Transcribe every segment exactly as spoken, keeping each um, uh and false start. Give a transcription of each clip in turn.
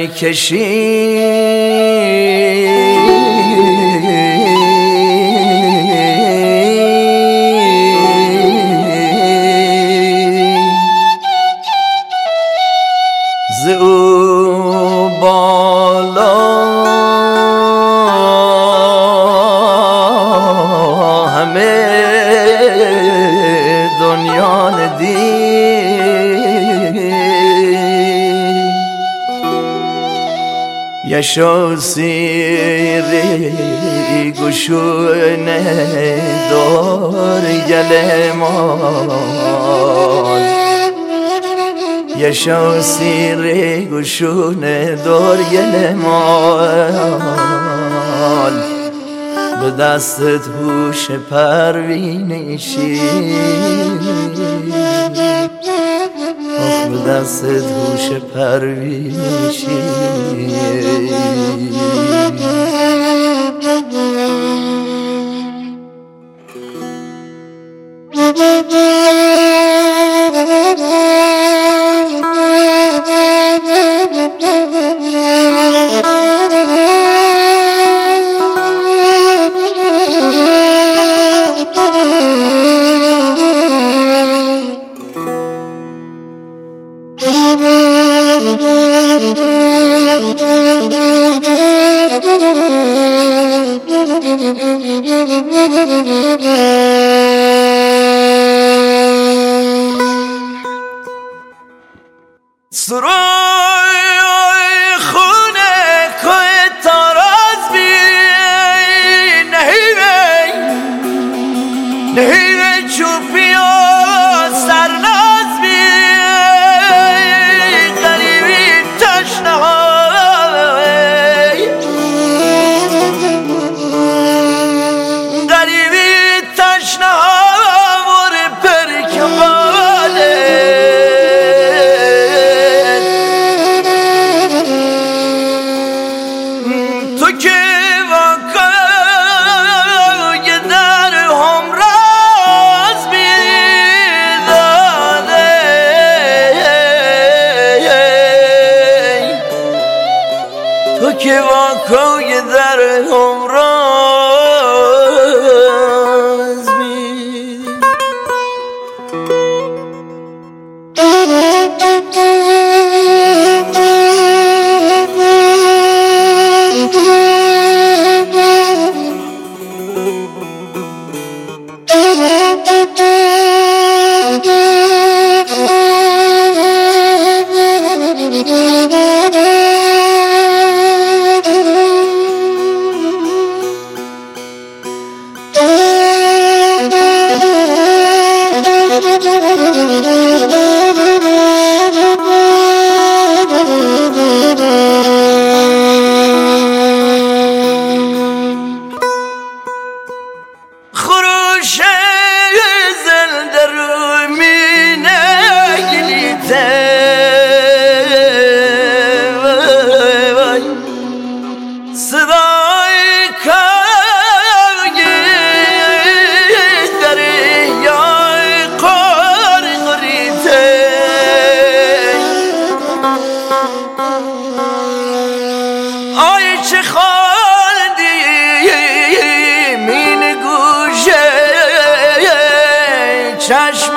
میکشی ز او بالا همه دنیا ندید یشو سیری گشونه دور گلمان یشو سیری گشونه دور گلمان به دستت هوش پروینشی به دستت هوش پروینشی سروی خونه کوی تاراز بی نهیوی نهیوی چوپی و سرناز بی قریبی تشنهای قریبی تشنها ور پرکباله که واکوی در همراز بی خروش زل در مینه گلیته صدای کاغی دریای قار قریته آی چه خالدی مین گوشه چشم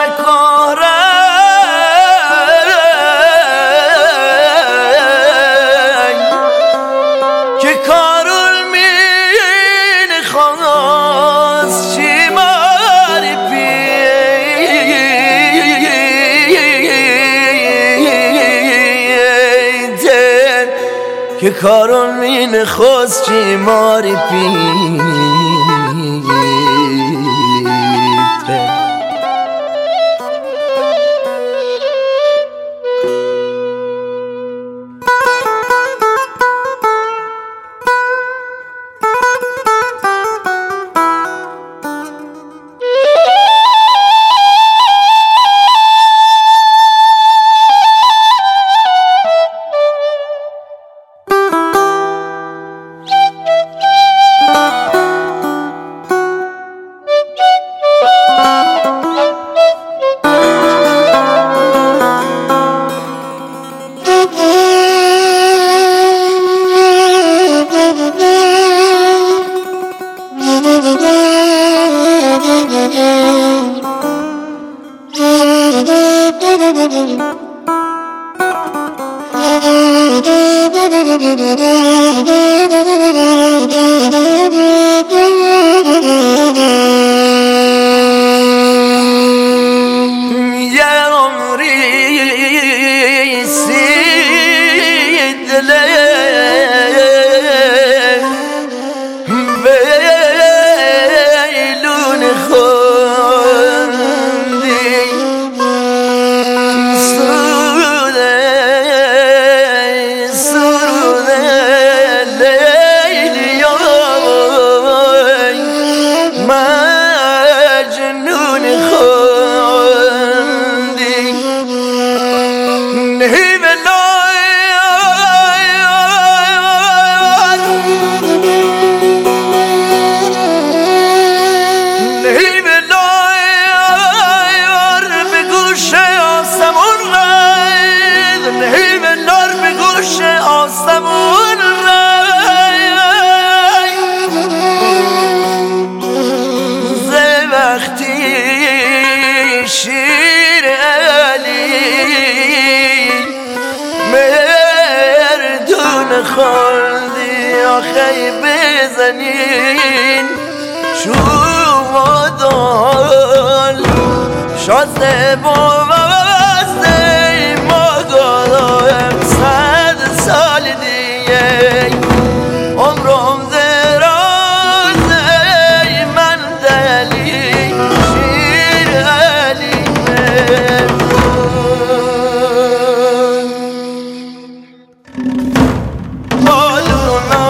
کارنگ که کارول مین خواست چی ماری پیدن که کارول مین خواست چی ماری پیدن شیر علی مردون خالدی آخی بزنین شما دال شازده بوازده ما گارایم صد سال دیگه عمرم درازه من دلی شیر علی بالونا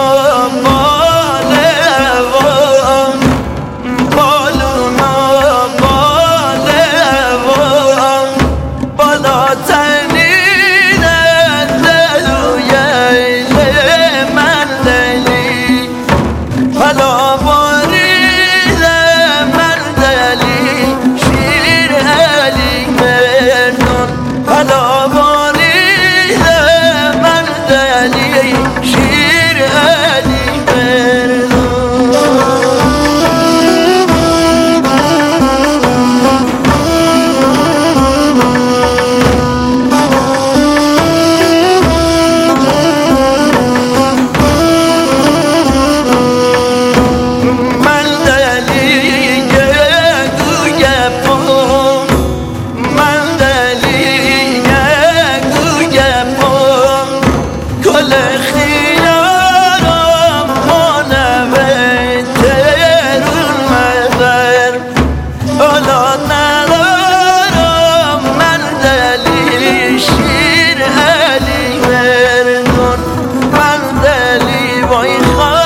بالوان بالونا بالوان بالا تنین دلویل من دلی بالا بارید من دلی شیر علی مردون بالا بارید من دلی شیر علی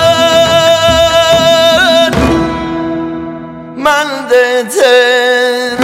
من